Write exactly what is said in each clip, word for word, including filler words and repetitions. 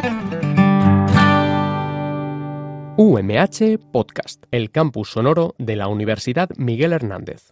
U M H Podcast, el campus sonoro de la Universidad Miguel Hernández.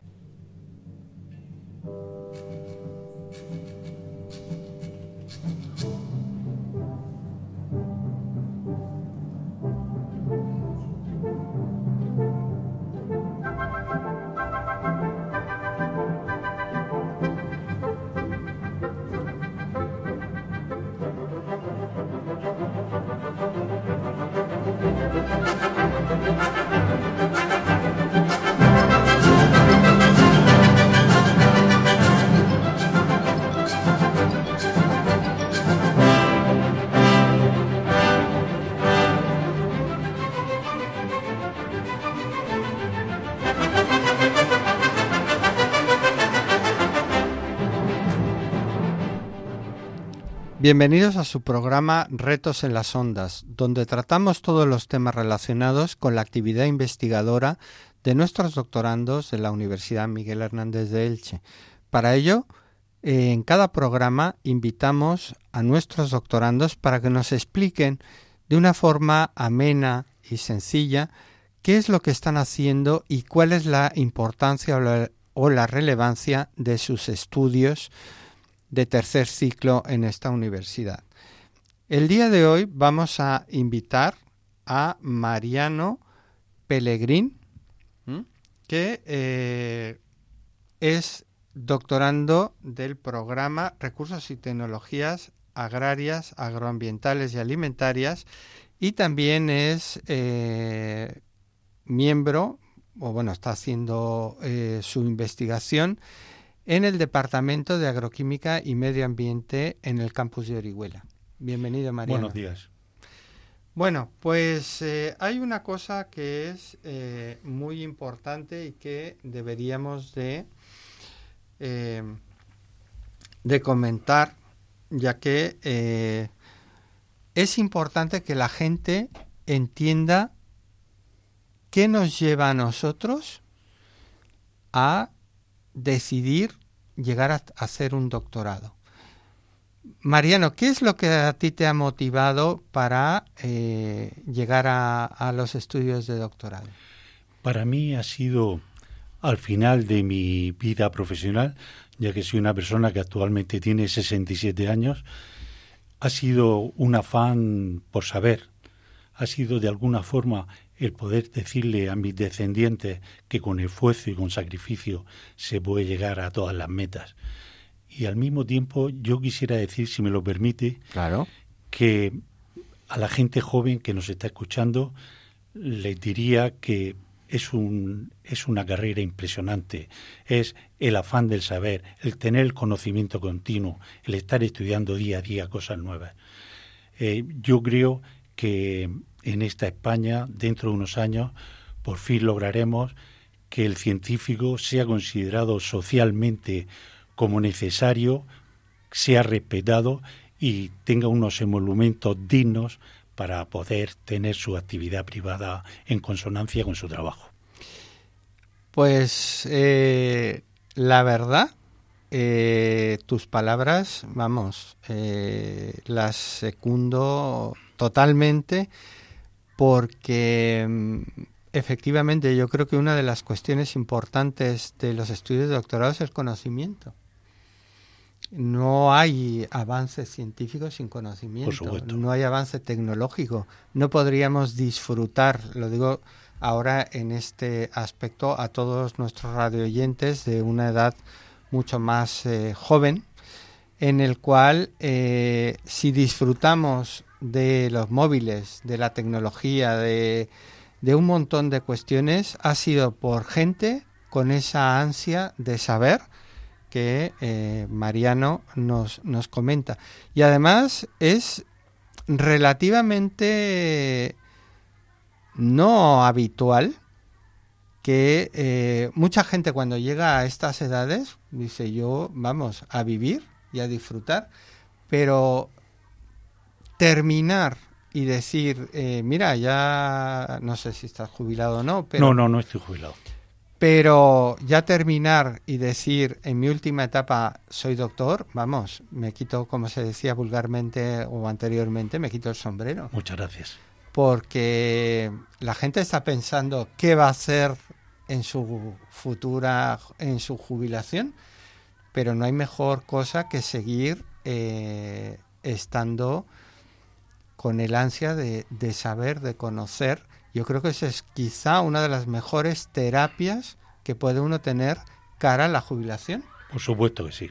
Bienvenidos a su programa Retos en las Ondas, donde tratamos todos los temas relacionados con la actividad investigadora de nuestros doctorandos de la Universidad Miguel Hernández de Elche. Para ello, eh, en cada programa invitamos a nuestros doctorandos para que nos expliquen de una forma amena y sencilla qué es lo que están haciendo y cuál es la importancia o la, o la relevancia de sus estudios de tercer ciclo en esta universidad. El día de hoy vamos a invitar a Mariano Pellegrín, que eh, es doctorando del programa Recursos y Tecnologías Agrarias, Agroambientales y Alimentarias, y también es eh, miembro, o bueno, está haciendo eh, su investigación en el Departamento de Agroquímica y Medio Ambiente en el campus de Orihuela. Bienvenido, Mariano. Buenos días. Bueno, pues eh, hay una cosa que es eh, muy importante y que deberíamos de, eh, de comentar, ya que eh, es importante que la gente entienda qué nos lleva a nosotros a decidir llegar a hacer un doctorado. Mariano, ¿qué es lo que a ti te ha motivado para eh, llegar a, a los estudios de doctorado? Para mí ha sido al final de mi vida profesional, ya que soy una persona que actualmente tiene sesenta y siete años, ha sido un afán por saber, ha sido de alguna forma el poder decirle a mis descendientes que con esfuerzo y con sacrificio se puede llegar a todas las metas. Y al mismo tiempo yo quisiera decir, si me lo permite, claro, que a la gente joven que nos está escuchando les diría que es un es una carrera impresionante, es el afán del saber, el tener el conocimiento continuo, el estar estudiando día a día cosas nuevas. Eh, yo creo que en esta España, dentro de unos años, por fin lograremos que el científico sea considerado socialmente como necesario, sea respetado y tenga unos emolumentos dignos para poder tener su actividad privada en consonancia con su trabajo. Pues eh, la verdad, eh, tus palabras, vamos, eh, las secundo totalmente, porque efectivamente yo creo que una de las cuestiones importantes de los estudios de doctorado es el conocimiento. No hay avance científico sin conocimiento, por supuesto. No hay avance tecnológico. No podríamos disfrutar, lo digo ahora en este aspecto a todos nuestros radioyentes de una edad mucho más eh, joven, en el cual eh, si disfrutamos de los móviles, de la tecnología, de, de un montón de cuestiones, ha sido por gente con esa ansia de saber que eh, Mariano nos, nos comenta. Y además es relativamente no habitual que eh, mucha gente cuando llega a estas edades dice yo, vamos, a vivir y a disfrutar, pero terminar y decir, eh, mira, ya no sé si estás jubilado o no, pero... No, no, no estoy jubilado. Pero ya terminar y decir en mi última etapa soy doctor, vamos, me quito, como se decía vulgarmente o anteriormente, me quito el sombrero. Muchas gracias. Porque la gente está pensando qué va a hacer en su futura, en su jubilación, pero no hay mejor cosa que seguir eh, estando con el ansia de, de saber, de conocer. Yo creo que esa es quizá una de las mejores terapias que puede uno tener cara a la jubilación. Por supuesto que sí.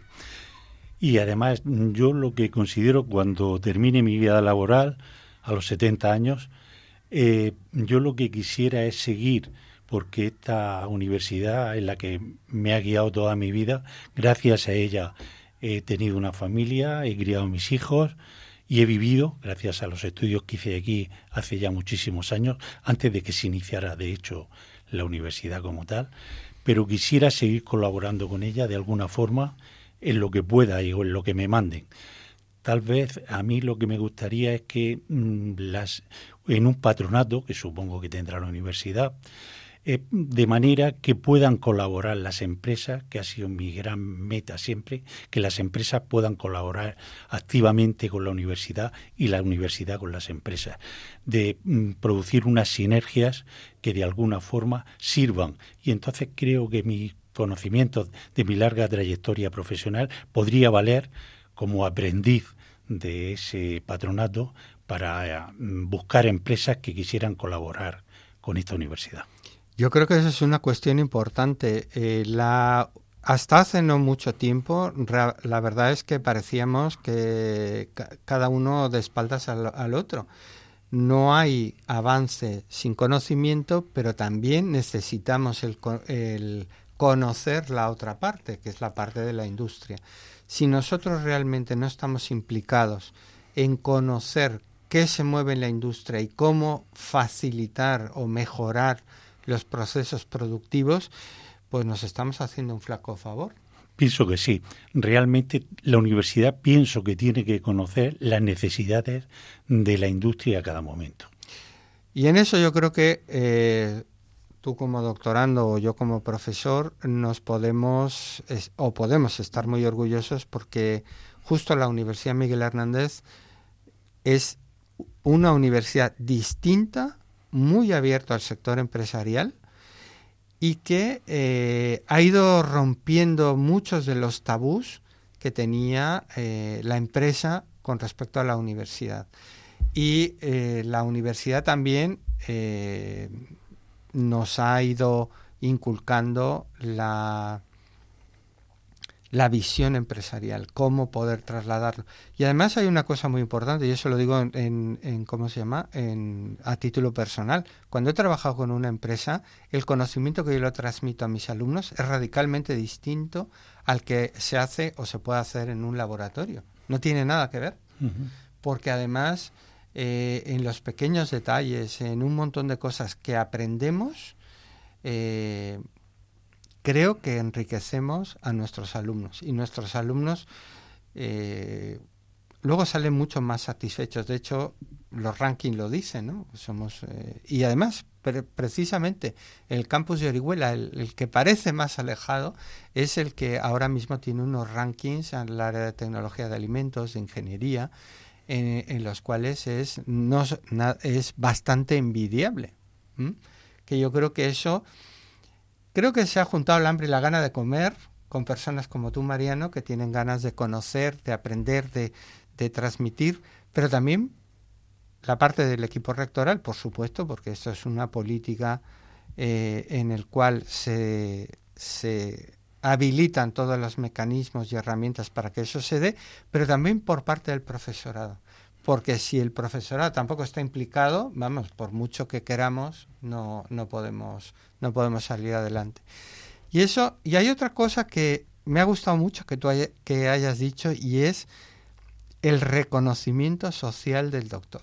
Y además yo lo que considero cuando termine mi vida laboral, a los setenta años, eh, yo lo que quisiera es seguir, porque esta universidad en la que me ha guiado toda mi vida, gracias a ella he tenido una familia, he criado a mis hijos y he vivido, gracias a los estudios que hice aquí hace ya muchísimos años, antes de que se iniciara, de hecho, la universidad como tal, pero quisiera seguir colaborando con ella de alguna forma en lo que pueda y o en lo que me manden. Tal vez a mí lo que me gustaría es que mmm, las en un patronato, que supongo que tendrá la universidad, eh, de manera que puedan colaborar las empresas, que ha sido mi gran meta siempre, que las empresas puedan colaborar activamente con la universidad y la universidad con las empresas, de mm, producir unas sinergias que de alguna forma sirvan. Y entonces creo que mis conocimientos de mi larga trayectoria profesional podría valer como aprendiz de ese patronato para mm, buscar empresas que quisieran colaborar con esta universidad. Yo creo que eso es una cuestión importante. Eh, la, hasta hace no mucho tiempo, ra, la verdad es que parecíamos que ca, cada uno de espaldas al, al otro. No hay avance sin conocimiento, pero también necesitamos el, el conocer la otra parte, que es la parte de la industria. Si nosotros realmente no estamos implicados en conocer qué se mueve en la industria y cómo facilitar o mejorar los procesos productivos, pues nos estamos haciendo un flaco favor. Pienso que sí. Realmente la universidad pienso que tiene que conocer las necesidades de la industria a cada momento. Y en eso yo creo que eh, tú como doctorando o yo como profesor nos podemos es, o podemos estar muy orgullosos porque justo la Universidad Miguel Hernández es una universidad distinta, muy abierto al sector empresarial y que eh, ha ido rompiendo muchos de los tabús que tenía eh, la empresa con respecto a la universidad. Y eh, la universidad también eh, nos ha ido inculcando la, la visión empresarial, cómo poder trasladarlo. Y además hay una cosa muy importante, y eso lo digo en, en, en ¿cómo se llama? En, a título personal. Cuando he trabajado con una empresa, el conocimiento que yo le transmito a mis alumnos es radicalmente distinto al que se hace o se puede hacer en un laboratorio. No tiene nada que ver, uh-huh. Porque además eh, en los pequeños detalles, en un montón de cosas que aprendemos, eh, creo que enriquecemos a nuestros alumnos y nuestros alumnos eh, luego salen mucho más satisfechos. De hecho, los rankings lo dicen, ¿no? Somos eh, y además, pre- precisamente, el campus de Orihuela, el, el que parece más alejado, es el que ahora mismo tiene unos rankings en el área de tecnología de alimentos, de ingeniería, en, en los cuales es, no, na, es bastante envidiable. ¿Mm? Que yo creo que eso... Creo que se ha juntado el hambre y la gana de comer con personas como tú, Mariano, que tienen ganas de conocer, de aprender, de, de transmitir, pero también la parte del equipo rectoral, por supuesto, porque esto es una política eh, en el cual se, se habilitan todos los mecanismos y herramientas para que eso se dé, pero también por parte del profesorado. Porque si el profesorado tampoco está implicado, vamos, por mucho que queramos, no, no podemos, no podemos salir adelante. Y eso, y hay otra cosa que me ha gustado mucho que tú hay, que hayas dicho, y es el reconocimiento social del doctor.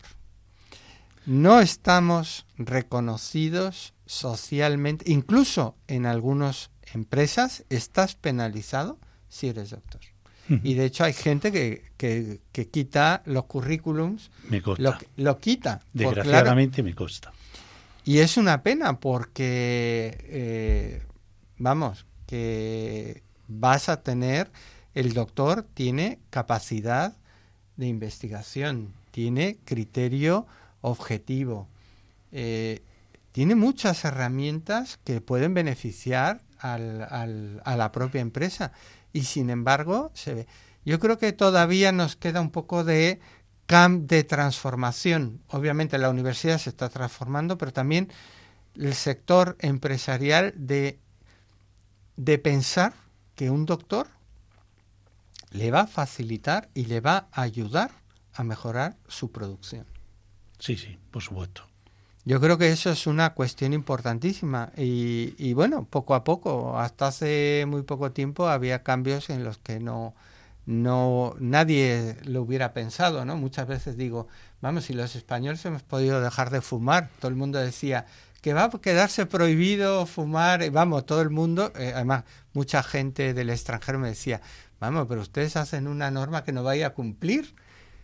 No estamos reconocidos socialmente, incluso en algunas empresas estás penalizado si eres doctor. Y de hecho hay gente que, que, que quita los currículums. Me consta. Lo, lo quita. Desgraciadamente claro, me consta. Y es una pena porque eh, vamos, que vas a tener, el doctor tiene capacidad de investigación, tiene criterio objetivo, eh, tiene muchas herramientas que pueden beneficiar al, al, a la propia empresa, y sin embargo se ve. Yo creo que todavía nos queda un poco de cam de transformación. Obviamente la universidad se está transformando, pero también el sector empresarial de, de pensar que un doctor le va a facilitar y le va a ayudar a mejorar su producción. Sí, sí, por supuesto. Yo creo que eso es una cuestión importantísima y, y bueno, poco a poco, hasta hace muy poco tiempo había cambios en los que no, no nadie lo hubiera pensado, ¿no? Muchas veces digo, vamos, si los españoles hemos podido dejar de fumar, todo el mundo decía que va a quedarse prohibido fumar, vamos, todo el mundo, eh, además mucha gente del extranjero me decía, vamos, pero ustedes hacen una norma que no vaya a cumplir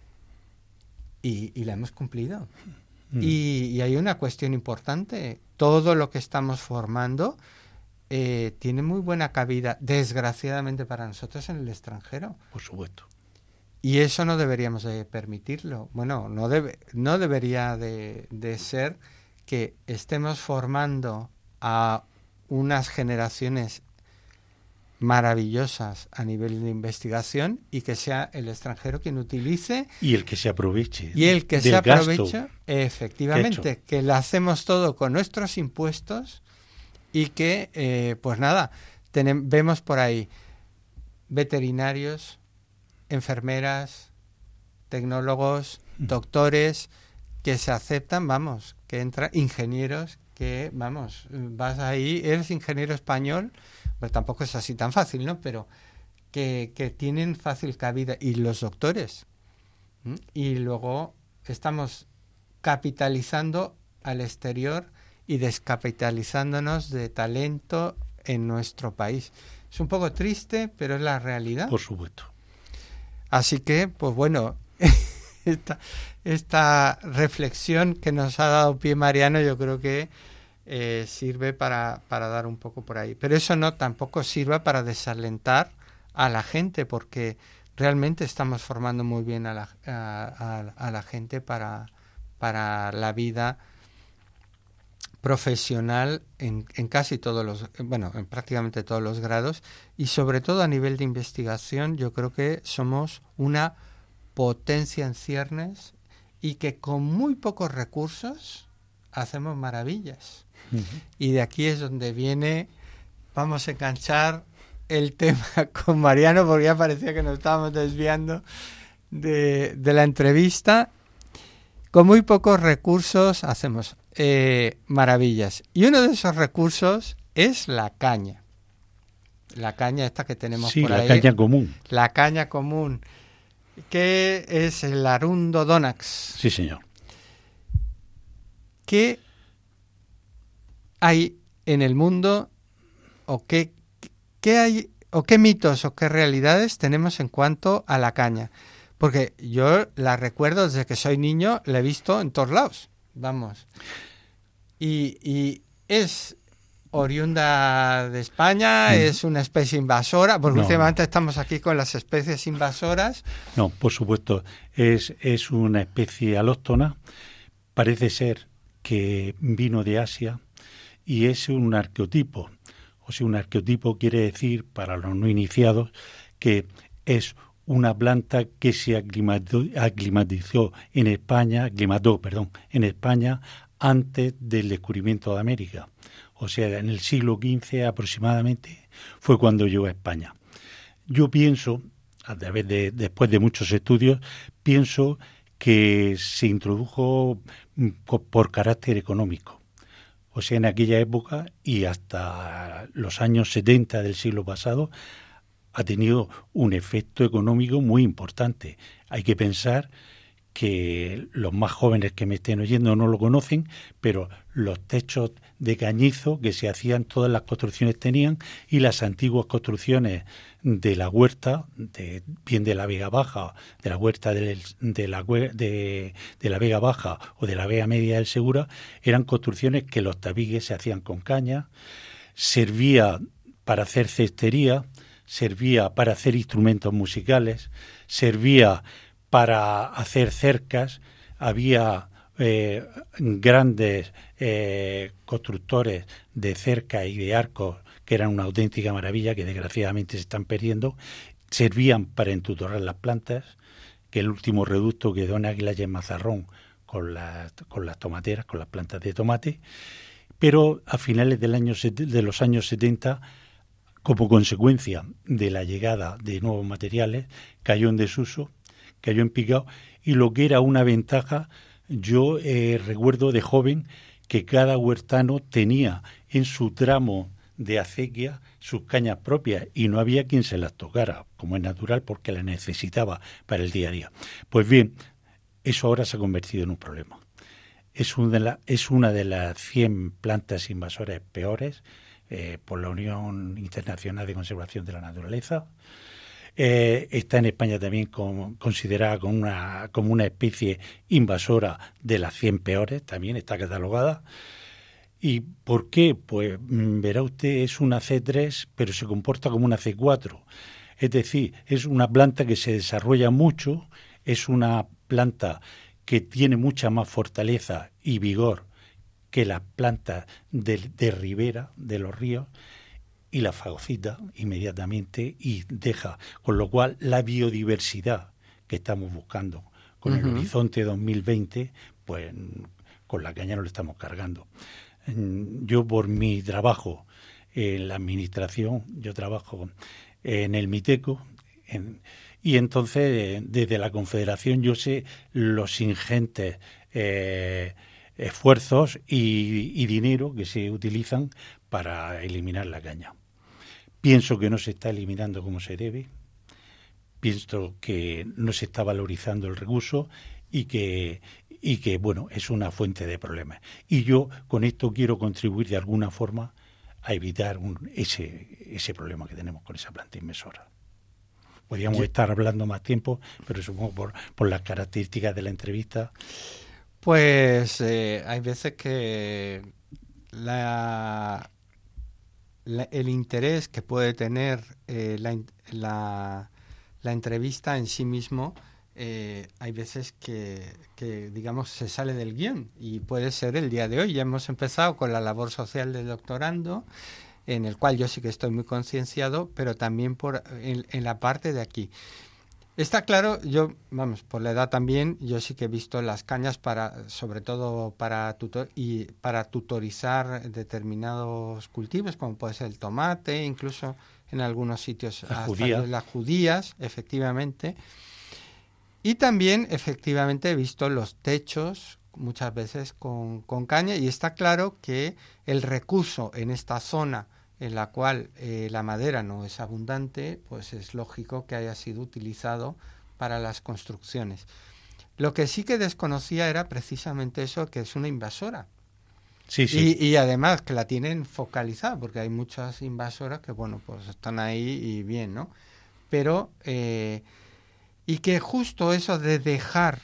y, y la hemos cumplido. Mm. Y, y hay una cuestión importante, todo lo que estamos formando eh, tiene muy buena cabida, desgraciadamente para nosotros, en el extranjero. Por supuesto. Y eso no deberíamos de permitirlo. Bueno, no debe, no debería de, de ser que estemos formando a unas generaciones maravillosas a nivel de investigación y que sea el extranjero quien utilice y el que se aproveche y el que se aproveche efectivamente, que lo hacemos todo con nuestros impuestos y que eh, pues nada, tenemos, vemos por ahí veterinarios, enfermeras, tecnólogos, doctores que se aceptan, vamos, que entran ingenieros que, vamos, vas ahí, eres ingeniero español, pues tampoco es así tan fácil, ¿no? Pero que, que tienen fácil cabida. Y los doctores. ¿Mm? Y luego estamos capitalizando al exterior y descapitalizándonos de talento en nuestro país. Es un poco triste, pero es la realidad. Por supuesto. Así que, pues bueno, esta, esta reflexión que nos ha dado pie Mariano, yo creo que Eh, sirve para, para dar un poco por ahí. Pero eso no tampoco sirva para desalentar a la gente, porque realmente estamos formando muy bien a la, a, a, a la gente para, para la vida profesional en, en casi todos los, bueno, en prácticamente todos los grados, y sobre todo a nivel de investigación. Yo creo que somos una potencia en ciernes y que con muy pocos recursos hacemos maravillas. Uh-huh. Y de aquí es donde viene, vamos a enganchar el tema con Mariano, porque ya parecía que nos estábamos desviando de, de la entrevista. Con muy pocos recursos hacemos eh, maravillas. Y uno de esos recursos es la caña. La caña esta que tenemos sí, por la ahí. La caña común. La caña común, que es el Arundo Donax. Sí, señor. ¿Qué hay en el mundo o qué, qué hay o qué mitos o qué realidades tenemos en cuanto a la caña? Porque yo la recuerdo desde que soy niño, la he visto en todos lados, vamos. Y, y es oriunda de España, mm. es una especie invasora, porque no. últimamente estamos aquí con las especies invasoras. No, por supuesto, es, es una especie alóctona, parece ser que vino de Asia y es un arqueotipo. O sea, un arqueotipo quiere decir, para los no iniciados, que es una planta que se aclimató, aclimatizó en España, aclimató, perdón, en España antes del descubrimiento de América. O sea, en el siglo quince aproximadamente fue cuando llegó a España. Yo pienso, a través de, después de muchos estudios, pienso que se introdujo por carácter económico. O sea, en aquella época y hasta los años setenta del siglo pasado ha tenido un efecto económico muy importante. Hay que pensar que los más jóvenes que me estén oyendo no lo conocen, pero los techos de cañizo que se hacían, todas las construcciones tenían, y las antiguas construcciones de la huerta, de, bien de la Vega Baja, de la huerta de, de, la, de, de la Vega Baja o de la Vega Media del Segura, eran construcciones que los tabiques se hacían con caña, servía para hacer cestería, servía para hacer instrumentos musicales, servía para hacer cercas. Había eh, grandes eh, constructores de cercas y de arcos que eran una auténtica maravilla, que desgraciadamente se están perdiendo. Servían para entutorrar las plantas, que el último reducto quedó en Águila y en Mazarrón con las, con las tomateras, con las plantas de tomate. Pero a finales del año, de los años setenta, como consecuencia de la llegada de nuevos materiales, cayó en desuso, cayó en picado, y lo que era una ventaja, yo eh, recuerdo de joven que cada huertano tenía en su tramo de acequia sus cañas propias y no había quien se las tocara, como es natural, porque las necesitaba para el día a día. Pues bien, eso ahora se ha convertido en un problema. Es una de, la, es una de las cien plantas invasoras peores eh, por la Unión Internacional de Conservación de la Naturaleza. Eh, está en España también con, considerada como una, como una especie invasora de las cien peores, también está catalogada. ¿Y por qué? Pues verá usted, es una ce tres, pero se comporta como una ce cuatro. Es decir, es una planta que se desarrolla mucho, es una planta que tiene mucha más fortaleza y vigor que las plantas de, de ribera, de los ríos, y la fagocita inmediatamente y deja, con lo cual la biodiversidad que estamos buscando con uh-huh. el Horizonte dos mil veinte, pues con la caña no le estamos cargando. Yo por mi trabajo en la administración, yo trabajo en el Miteco, en, y entonces desde la Confederación yo sé los ingentes eh, esfuerzos y, y dinero que se utilizan para eliminar la caña. Pienso que no se está eliminando como se debe, pienso que no se está valorizando el recurso y que, y que bueno, es una fuente de problemas. Y yo con esto quiero contribuir de alguna forma a evitar un, ese, ese problema que tenemos con esa planta inversora. Podríamos sí. estar hablando más tiempo, pero supongo por, por las características de la entrevista. Pues eh, hay veces que la, la, el interés que puede tener eh, la, la, la entrevista en sí mismo, eh, hay veces que, que, digamos, se sale del guión, y puede ser el día de hoy. Ya hemos empezado con la labor social del doctorando, en el cual yo sí que estoy muy concienciado, pero también por en, en la parte de aquí. Está claro, yo, vamos, por la edad también, yo sí que he visto las cañas para, sobre todo para tutor y para tutorizar determinados cultivos, como puede ser el tomate, incluso en algunos sitios la judía. las judías, efectivamente. Y también, efectivamente, he visto los techos muchas veces con, con caña, y está claro que el recurso en esta zona en la cual eh, la madera no es abundante, pues es lógico que haya sido utilizado para las construcciones. Lo que sí que desconocía era precisamente eso, que es una invasora. Sí, sí. Y, y además que la tienen focalizada, porque hay muchas invasoras que, bueno, pues están ahí y bien, ¿no? Pero, eh, y que justo eso de dejar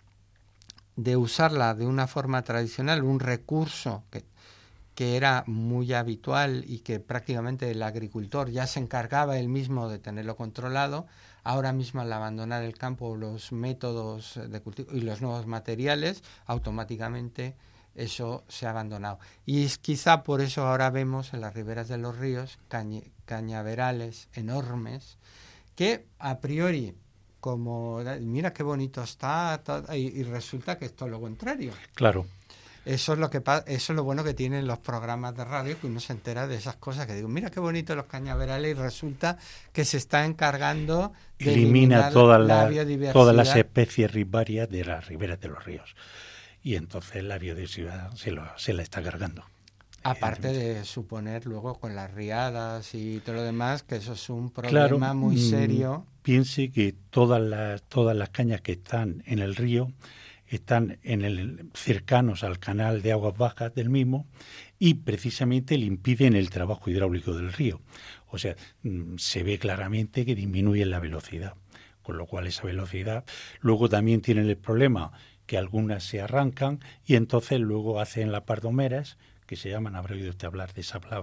de usarla de una forma tradicional, un recurso que que era muy habitual y que prácticamente el agricultor ya se encargaba él mismo de tenerlo controlado, ahora mismo al abandonar el campo, los métodos de cultivo y los nuevos materiales, automáticamente eso se ha abandonado. Y es quizá por eso ahora vemos en las riberas de los ríos caña, cañaverales enormes que a priori, como mira qué bonito está, y, y resulta que es todo lo contrario. Claro. Eso es lo que pasa, eso es lo bueno que tienen los programas de radio, que uno se entera de esas cosas, que digo, mira qué bonito los cañaverales, y resulta que se está encargando de elimina todas la, la biodiversidad. todas las especies ribarias de las riberas de los ríos, y entonces la biodiversidad se, lo, se la está cargando. Aparte de suponer luego con las riadas y todo lo demás, que eso es un problema claro, muy serio. Piense que todas las, todas las cañas que están en el río están en el, cercanos al canal de aguas bajas del mismo, y precisamente le impiden el trabajo hidráulico del río. O sea, se ve claramente que disminuye la velocidad, con lo cual esa velocidad. Luego también tienen el problema que algunas se arrancan y entonces luego hacen las pardomeras, que se llaman, habrá oído usted hablar de esa palabra.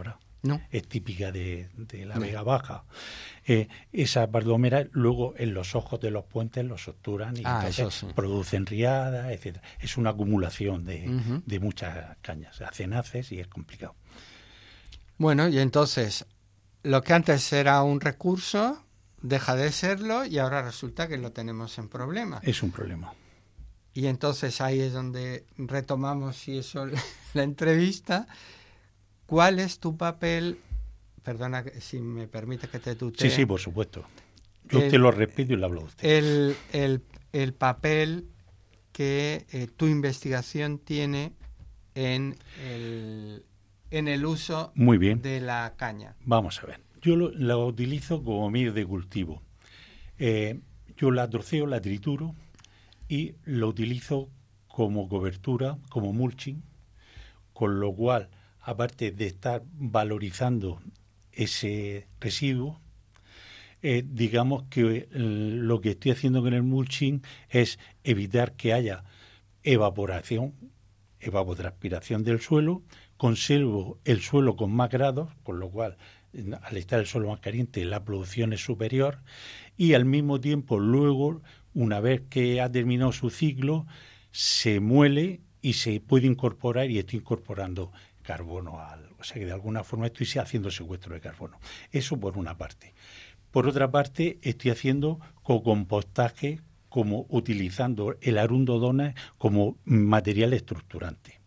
No. Es típica de, de la No. Vega Baja. Eh, esas bardómeras luego en los ojos de los puentes los obturan y Ah, entonces eso sí. producen riadas, etcétera. Es una acumulación de, Uh-huh. de muchas cañas. Hacen haces y es complicado. Bueno, y entonces, lo que antes era un recurso deja de serlo y ahora resulta que lo tenemos en problema. Es un problema. Y entonces ahí es donde retomamos, si eso, la entrevista. ¿Cuál es tu papel? Perdona que- si me permite que te tutee. Sí, sí, por supuesto. Yo El- te lo repito y lo hablo de usted. El, el, el papel que eh, tu investigación tiene en el, en el uso Muy bien. de la caña. Vamos a ver. Yo lo, la utilizo como medio de cultivo. Eh, yo la troceo, la trituro y lo utilizo como cobertura, como mulching, con lo cual, aparte de estar valorizando ese residuo, eh, digamos que eh, lo que estoy haciendo con el mulching es evitar que haya evaporación, evapotranspiración del suelo, conservo el suelo con más grados, con lo cual al estar el suelo más caliente la producción es superior y al mismo tiempo luego, una vez que ha terminado su ciclo, se muele y se puede incorporar y estoy incorporando carbono al... O sea que de alguna forma estoy haciendo secuestro de carbono. Eso por una parte. Por otra parte, estoy haciendo co-compostaje como utilizando el arundo donas como material estructurante.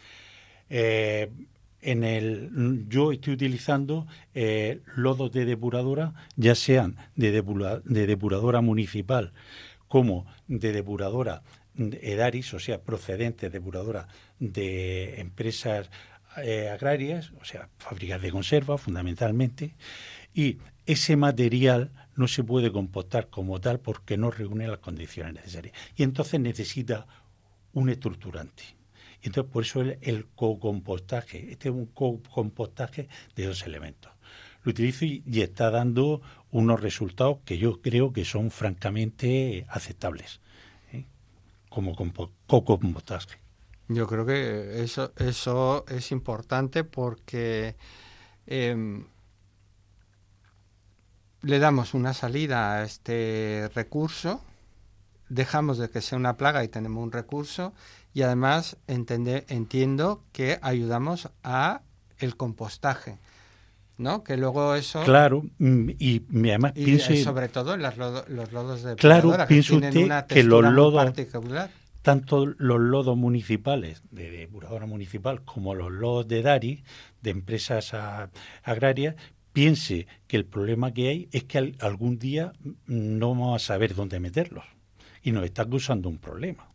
Eh, en el, yo estoy utilizando eh, lodos de depuradora, ya sean de, depura, de depuradora municipal como de depuradora Edaris, o sea, procedentes de depuradora de empresas eh, agrarias, o sea, fábricas de conserva fundamentalmente, y ese material no se puede compostar como tal porque no reúne las condiciones necesarias. Y entonces necesita un estructurante. Y entonces por eso el, el co-compostaje, este es un co-compostaje de dos elementos. Lo utilizo y, y está dando unos resultados que yo creo que son francamente aceptables, ¿eh? Como compo- co-compostaje. Yo creo que eso, eso es importante porque eh, le damos una salida a este recurso, dejamos de que sea una plaga y tenemos un recurso y además entende, entiendo que ayudamos a el compostaje, ¿no? Que luego eso... Claro, y, y además y piense... sobre todo en las lodo, los lodos de Claro, depuradora, que piense tienen usted una que los textura muy lodos... particular. Tanto los lodos municipales, de depuradora municipal, como los lodos de Dari, de empresas a, agrarias, piense que el problema que hay es que al, algún día no vamos a saber dónde meterlos. Y nos está causando un problema.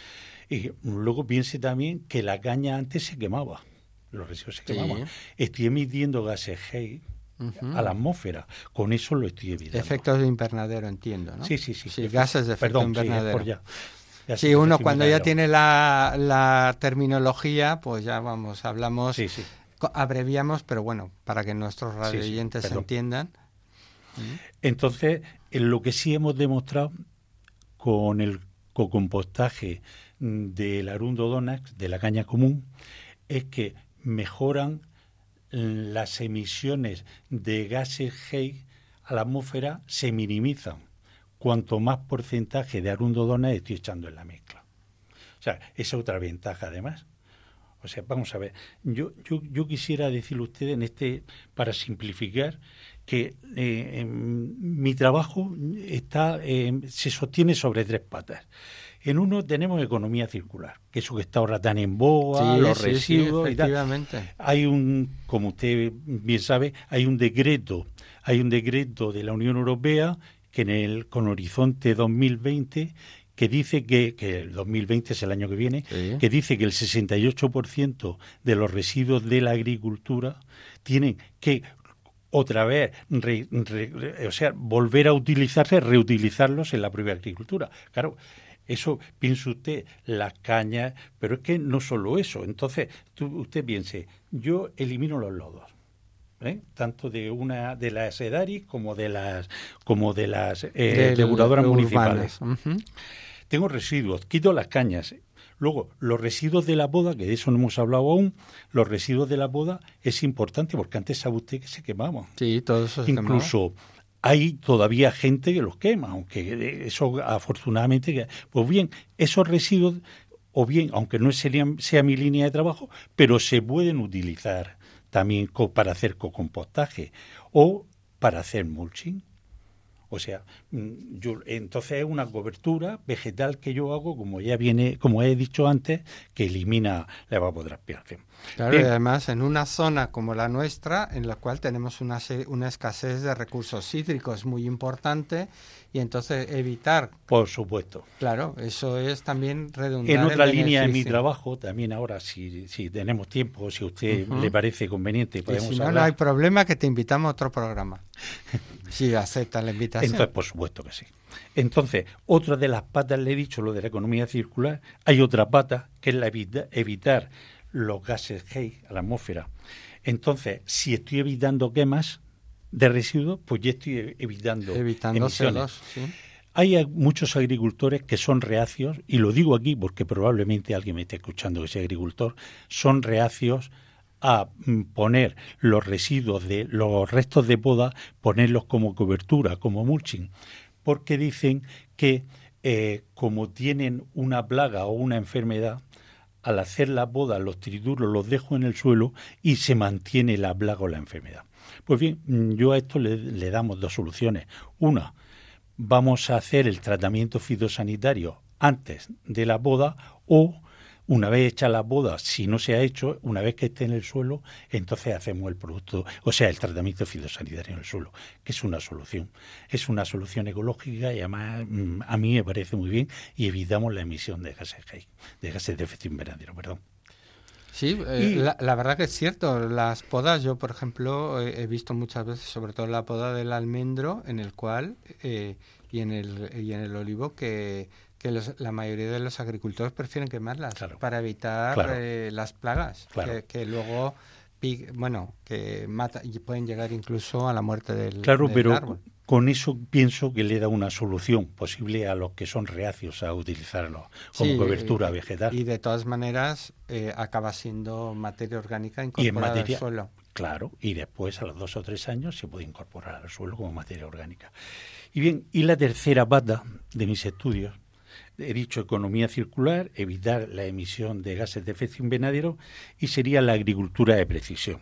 Y luego piense también que la caña antes se quemaba, los residuos se Sí. quemaban. Estoy emitiendo gases Hale Uh-huh. a la atmósfera, con eso lo estoy evitando. Efectos de invernadero, entiendo, ¿no? Sí, sí, sí. Sí, gases de efecto Perdón, invernadero. sí, es por ya. Ya Sí, sé, uno efecto cuando ya invernadero. tiene la, la terminología, pues ya vamos, hablamos, Sí, sí. co- abreviamos, pero bueno, para que nuestros Sí, sí, radioyentes perdón. entiendan. Entonces, en lo que sí hemos demostrado con el co-compostaje del Arundo Donax, de la caña común, es que mejoran las emisiones de gases Hale a la atmósfera, se minimizan cuanto más porcentaje de Arundo Donax estoy echando en la mezcla. O sea, esa es otra ventaja además. O sea, vamos a ver, yo, yo, yo quisiera decirle a ustedes en este, para simplificar, que eh, mi trabajo está eh, se sostiene sobre tres patas. En uno tenemos economía circular, que es eso que está ahora tan en boga, Sí, los sí, sí, residuos y tal. efectivamente. Hay un, como usted bien sabe, hay un decreto, hay un decreto de la Unión Europea que en el con horizonte dos mil veinte que dice que, que el dos mil veinte es el año que viene, Sí. que dice que el sesenta y ocho por ciento de los residuos de la agricultura tienen que otra vez, re, re, re, o sea, volver a utilizarse, reutilizarlos en la propia agricultura. Claro, eso, piense usted, las cañas, pero es que no solo eso. Entonces, tú, usted piense, yo elimino los lodos, ¿eh? Tanto de una de las Edaris como de las como de las eh, Del- depuradoras urbanas. municipales. Ujú. Tengo residuos, quito las cañas, Luego, los residuos de la poda, que de eso no hemos hablado aún, los residuos de la poda es importante porque antes sabe usted que se quemaban. Sí, todo eso se Incluso quemaba. Hay todavía gente que los quema, aunque eso afortunadamente... Pues bien, esos residuos, o bien, aunque no serían, sea mi línea de trabajo, pero se pueden utilizar también co- para hacer cocompostaje o para hacer mulching. O sea, yo, entonces es una cobertura vegetal que yo hago, como ya viene, como he dicho antes, que elimina la evapotranspiración. Claro, Bien. y además en una zona como la nuestra, en la cual tenemos una, una escasez de recursos hídricos muy importante, y entonces evitar... Por supuesto. Claro, eso es también redundar En otra en línea de mi beneficio. trabajo, también ahora, si, si tenemos tiempo, si a usted Ujú. le parece conveniente, Y podemos si no, hablar. no hay problema, que te invitamos a otro programa. Si aceptas la invitación. Entonces, por supuesto que sí. Entonces, otra de las patas, le he dicho, lo de la economía circular, hay otra pata, que es la evita, evitar los gases Higgs a la atmósfera. Entonces, si estoy evitando quemas de residuos, pues ya estoy evitando, Evitando C O emisiones. dos, sí. Hay muchos agricultores que son reacios, y lo digo aquí porque probablemente alguien me esté escuchando que sea agricultor, son reacios a poner los residuos de los restos de poda, ponerlos como cobertura, como mulching, porque dicen que eh, como tienen una plaga o una enfermedad, al hacer la poda los trituro, los dejo en el suelo y se mantiene la plaga o la enfermedad. Pues bien, yo a esto le, le damos dos soluciones. Una, vamos a hacer el tratamiento fitosanitario antes de la poda, o una vez hecha la poda, si no se ha hecho, una vez que esté en el suelo, entonces hacemos el producto, o sea, el tratamiento fitosanitario en el suelo, que es una solución. Es una solución ecológica y además a mí me parece muy bien, y evitamos la emisión de gases de gases de efecto invernadero, perdón. Sí, eh, Y- la, la verdad que es cierto. Las podas, yo por ejemplo he, he visto muchas veces, sobre todo la poda del almendro, en el cual eh, y en el y en el olivo, que, que los, la mayoría de los agricultores prefieren quemarlas Claro. para evitar Claro. eh, las plagas, Claro. que, que luego pi- bueno que mata y pueden llegar incluso a la muerte del, Claro, del pero árbol. con eso pienso que le da una solución posible a los que son reacios a utilizarlo como Sí, cobertura y- vegetal. Y de todas maneras eh, acaba siendo materia orgánica Y en incorporada materia, al suelo. claro, y después a los dos o tres años se puede incorporar al suelo como materia orgánica. Y bien, y la tercera pata de mis estudios, he dicho economía circular, evitar la emisión de gases de efecto invernadero, y sería la agricultura de precisión.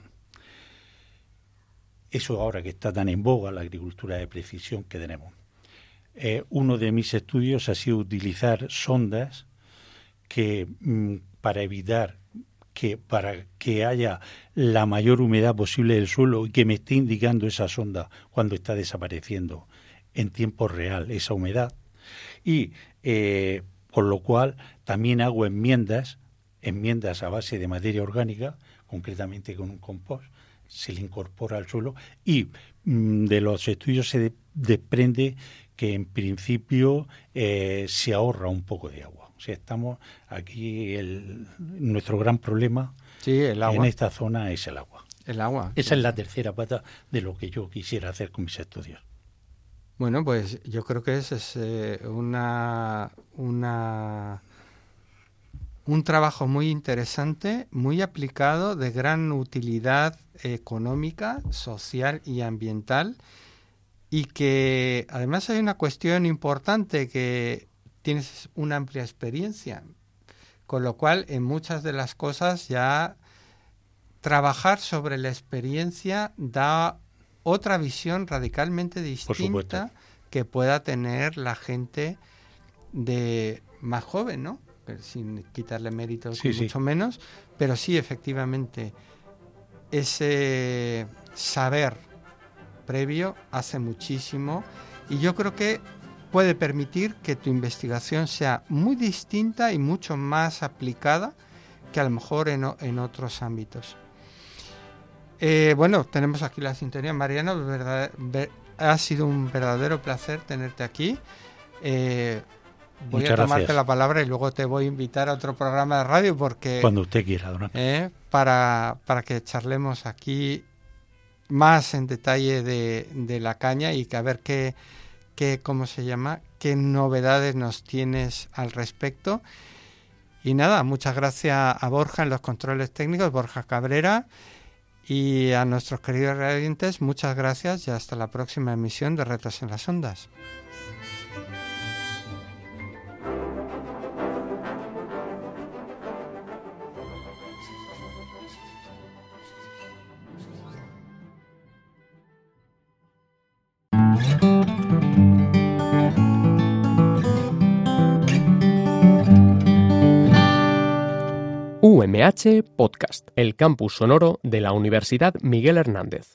Eso ahora que está tan en boga, la agricultura de precisión que tenemos. Eh, uno de mis estudios ha sido utilizar sondas que mm, para evitar que para que haya la mayor humedad posible del suelo, y que me esté indicando esa sonda cuando está desapareciendo en tiempo real esa humedad, y eh, por lo cual también hago enmiendas, enmiendas a base de materia orgánica, concretamente con un compost, se le incorpora al suelo, y mm, de los estudios se de, desprende que en principio eh, se ahorra un poco de agua. O sea, estamos aquí, el, nuestro gran problema Sí, el agua. en esta zona es el agua. El agua. Esa es la tercera pata de lo que yo quisiera hacer con mis estudios. Bueno, pues yo creo que ese es eh, una, una, un trabajo muy interesante, muy aplicado, de gran utilidad económica, social y ambiental, y que además hay una cuestión importante, que tienes una amplia experiencia, con lo cual en muchas de las cosas ya trabajar sobre la experiencia da otra visión radicalmente distinta que pueda tener la gente de más joven, ¿no? Sin quitarle méritos, Sí, mucho sí. menos, pero sí, efectivamente, ese saber previo hace muchísimo, y yo creo que puede permitir que tu investigación sea muy distinta y mucho más aplicada que a lo mejor en, en otros ámbitos. Eh, bueno, tenemos aquí la sintonía. Mariano, verdad, ver, ha sido un verdadero placer tenerte aquí. Eh, voy Muchas a tomarte gracias. la palabra y luego te voy a invitar a otro programa de radio, porque Cuando usted quiera, don Ángel. eh, para, para que charlemos aquí más en detalle de, de la caña, y que a ver qué, qué, ¿cómo se llama? qué novedades nos tienes al respecto. Y nada, muchas gracias a Borja en los controles técnicos, Borja Cabrera, y a nuestros queridos radiantes, muchas gracias y hasta la próxima emisión de Retos en las Ondas. U M H Podcast, el campus sonoro de la Universidad Miguel Hernández.